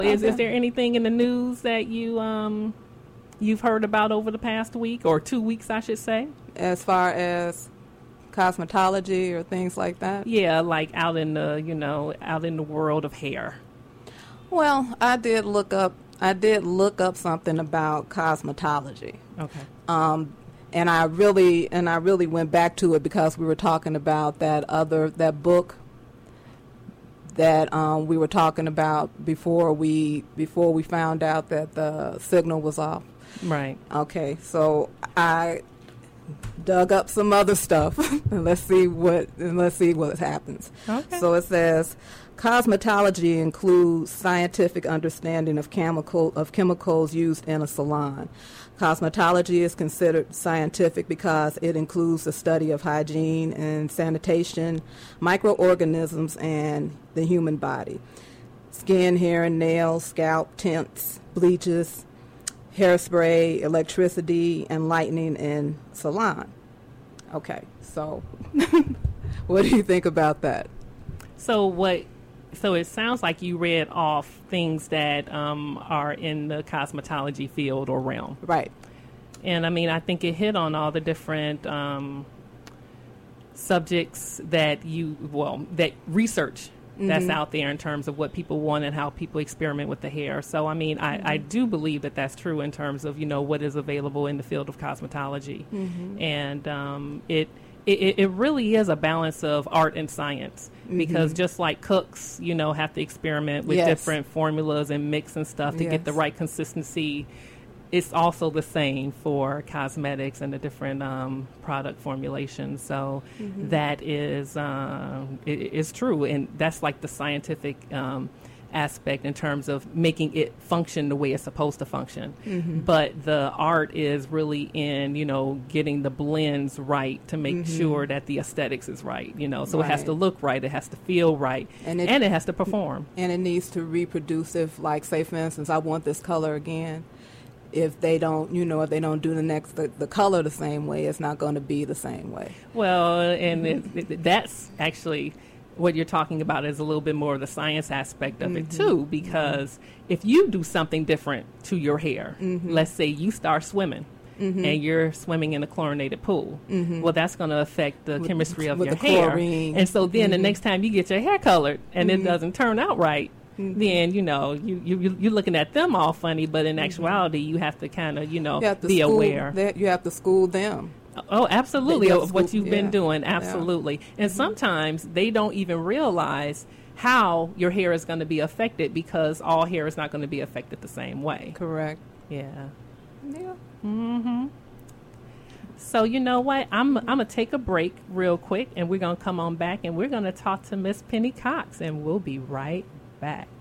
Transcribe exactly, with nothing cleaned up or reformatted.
Is, Okay. is there anything in the news that you um you've heard about over the past week or two weeks, I should say? As far as cosmetology or things like that? Yeah, like out in the you know out in the world of hair. Well, I did look up. I did look up something about cosmetology. Okay. Um, and I really and I really went back to it because we were talking about that other that book that um, we were talking about before we before we found out that the signal was off. Right. Okay, so I dug up some other stuff and let's see what and let's see what happens. Okay. So it says cosmetology includes scientific understanding of chemical of chemicals used in a salon. Cosmetology is considered scientific because it includes the study of hygiene and sanitation, microorganisms, and the human body. Skin, hair, and nails, scalp tints, bleaches, hairspray, electricity, and lighting in salon. Okay, so what do you think about that? So what? So it sounds like you read off things that um, are in the cosmetology field or realm. Right. And I mean, I think it hit on all the different um, subjects that you, well, that research that's Mhm. out there in terms of what people want and how people experiment with the hair. So, I mean, I, Mm-hmm. I do believe that that's true in terms of, you know, what is available in the field of cosmetology. Mm-hmm. And um, it, it it really is a balance of art and science because Mhm. just like cooks, you know, have to experiment with Yes. different formulas and mix and stuff to get the Yes. right consistency. It's also the same for cosmetics and the different um, product formulations. So Mhm. that is uh, it, is true, and that's like the scientific um, aspect in terms of making it function the way it's supposed to function. Mhm. But the art is really in, you know, getting the blends right to make Mhm. sure that the aesthetics is right. You know, so it has Right. to look right, it has to feel right, And it- and it has to perform. And it needs to reproduce if, like, say, for instance, I want this color again. If they don't, you know, if they don't do the next, the, the color the same way, it's not going to be the same way. Well, and it, it, that's actually what you're talking about is a little bit more of the science aspect of it Mhm. too, because if you do something different to your hair, Mhm. let's say you start swimming Mhm. and you're swimming in a chlorinated pool, Mhm. well, that's going to affect the With- chemistry of with your the hair. chlorine. And so then the Mhm. next time you get your hair colored and Mhm. it doesn't turn out right, Mhm. then, you know, you, you, you- you're looking at them all funny, but in actuality, you have to kind of, you know, You have to be school aware. that- you have to school them. Oh, absolutely. They- they Of what scoop- you've been yeah. doing. Yeah. Absolutely. And sometimes they don't even realize how your hair is going to be affected because all hair is not going to be affected the same way. Correct. Yeah. Yeah. Mm-hmm. So you know what? I'm I'm gonna take a break real quick, and we're gonna come on back, and we're gonna talk to Miss Penny Cox, and we'll be right back.